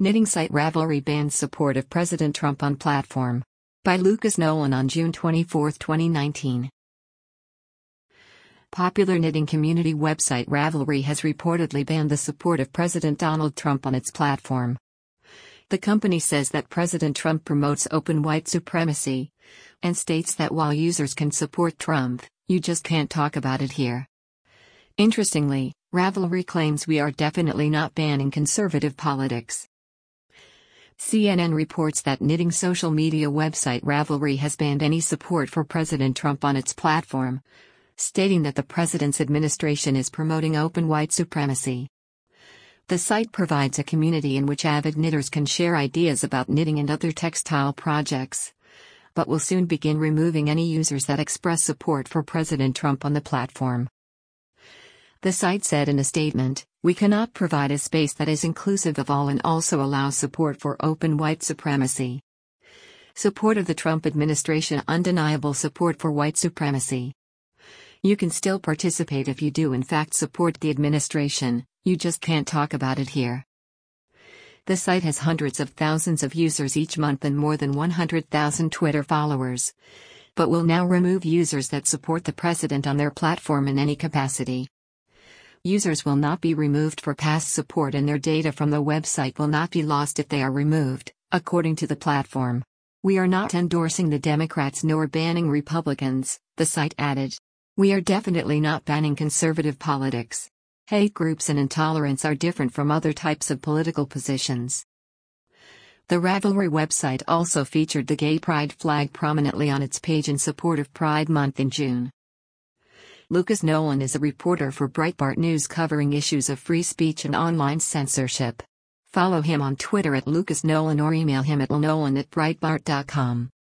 Knitting site Ravelry bans support of President Trump on platform. By Lucas Nolan on June 24, 2019. Popular knitting community website Ravelry has reportedly banned the support of President Donald Trump on its platform. The company says that President Trump promotes open white supremacy, and states that while users can support Trump, you just can't talk about it here. Interestingly, Ravelry claims we are definitely not banning conservative politics. CNN reports that knitting social media website Ravelry has banned any support for President Trump on its platform, stating that the president's administration is promoting open white supremacy. The site provides a community in which avid knitters can share ideas about knitting and other textile projects, but will soon begin removing any users that express support for President Trump on the platform. The site said in a statement, "We cannot provide a space that is inclusive of all and also allows support for open white supremacy. Support of the Trump administration, undeniable support for white supremacy. You can still participate if you do in fact support the administration, you just can't talk about it here." The site has hundreds of thousands of users each month and more than 100,000 Twitter followers, but will now remove users that support the president on their platform in any capacity. Users will not be removed for past support and their data from the website will not be lost if they are removed, according to the platform. "We are not endorsing the Democrats nor banning Republicans," the site added. "We are definitely not banning conservative politics. Hate groups and intolerance are different from other types of political positions." The Ravelry website also featured the gay pride flag prominently on its page in support of Pride Month in June. Lucas Nolan is a reporter for Breitbart News covering issues of free speech and online censorship. Follow him on Twitter @LucasNolan or email him at lnolan@breitbart.com.